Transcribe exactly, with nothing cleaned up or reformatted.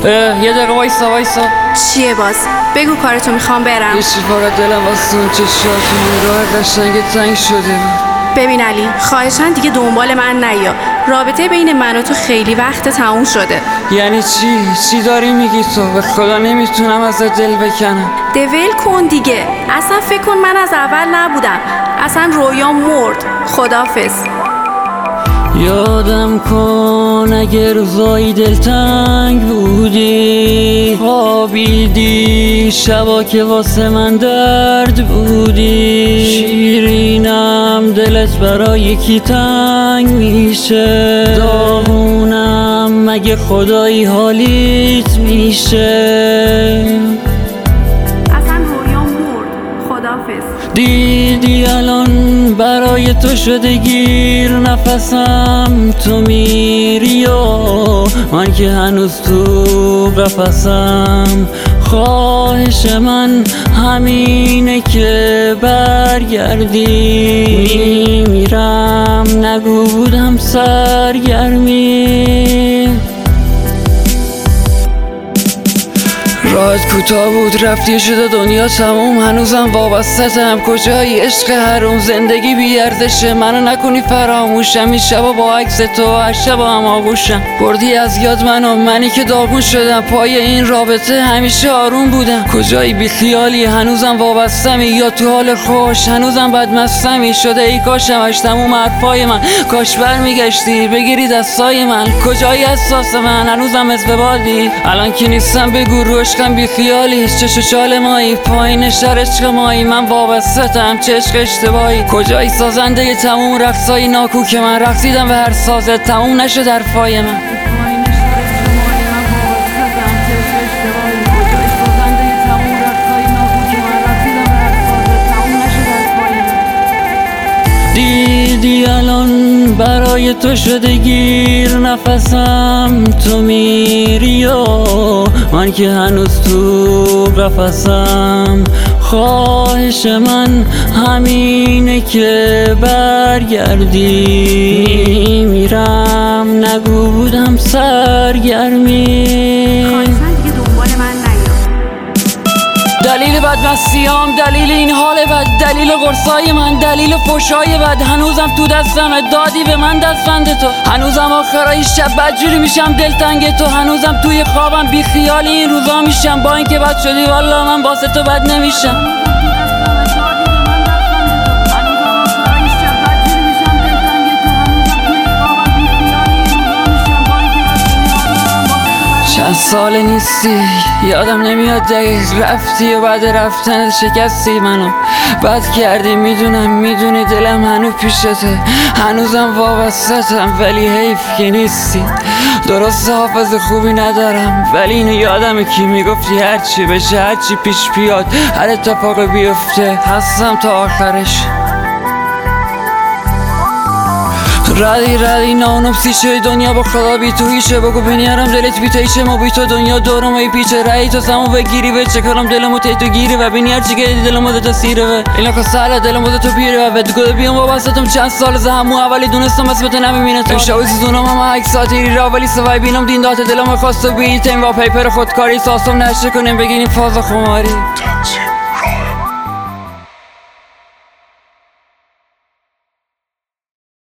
یه دقیقه وایسا وایسا. چیه باز؟ بگو کارتو، میخوام برم. یه چی فقط دلم واسه اون چشاتون راه قشنگ تنگ شده. ببین علی، خواهشاً دیگه دنبال من نیا. رابطه بین من و تو خیلی وقت تموم شده. یعنی چی؟ چی داری میگی تو؟ به خدا نمیتونم ازت دل بکنم. دول کن دیگه. اصلا فکر کن من از اول نبودم. اصلا رویام مرد. خدافظ. یادم کن اگه روزایی دلتنگ بودی، خوابیدی شبا که واسه من درد بودی، شیرینم دلت برای یکی تنگ میشه، داغونم مگه خدایی حالیت میشه. اصلا رویام مرد. خدافظ. دیدی الان برای تو شده گیر نفسم، تو میری و من که هنوز تو قفسم. خواهش من همینه که برگردی، میمیرم نگو بودم سرگرمی. راهت کوتاه بود رفتی شده دنیا تموم، هنوزم وابسته‌ام. کجایی عشق حروم؟ زندگی بی‌ارزشه، منو نکنی فراموشم. این شبا با عکس تو هر شبا هم آغوشم. بردی از یاد منو، منی که داغون شدم. پای این رابطه همیشه آروم بودم. کجایی بی خیالی؟ هنوزم وابستمی یا تو حال خوش؟ هنوزم بدمستمی. شده ای کاشم اش تموم حرفای من، کاش برمیگشتی بگیری دستای من. کجایی احساس من؟ هنوزم مثل بادی. الان که نیستم بگو رو عشقم بی خیالی. چش و چال مایی پایین شهر عشق مایی، من وابسته‌ام چه عشق اشتباهی. کجایی سازنده تموم رقصای ناکو که من رقصیدم به هر سازه تموم نشد حرفای من. دیدی الان برای تو شده گیر نفسم، تو میری و من که هنوز تو قفسم. خواهش من همینه که برگردی، میرم نگو بودم سرگرمی. دلیل بدمستیام، دلیل این حال بد، دلیل قرصای من، دلیل فحشای بد. هنوزم تو دستمه، دادی به من دستبند تو. هنوزم آخرای شب بدجوری میشم دلتنگ تو. هنوزم توی خوابم بی خیالی این روزا میشم. با اینکه بد شدی والا من واسه تو بد نمیشم. چند سال نیستی یادم نمیاد دقیق، رفتی و بعد رفتن شکستی منو. بد کردی میدونم، میدونی دلم هنوز پیشته، هنوزم وابسته‌ام ولی حیف که نیستی. درست حافظ خوبی ندارم ولی اینو یادمه که میگفتی هرچی بشه هرچی پیش بیاد هر اتفاق بیفته هستم تا آخرش. ردی ردی نانوبسی شه دنیا با خدا بی تو هیشه. بگو بینیارم دلت بی تیشه ما بی تو دنیا دورم ای پیچه. رایی تو سمو بگیری به چکرم دلمو تی تو گیری و بینی هرچی که دیدی دلمو تا سیره و اینا که سهله دلمو تو پیره و بد گل بیام وابستم چند سال ز همو اولی دونستم اسمت نمیبینه تو. شاوی زونم هم عکساتی را ولی سوای بینم دین دات دلمو خواست بی تیم با پیپر خودکاری ساسم نشه کنیم بگینیم فاز خماری.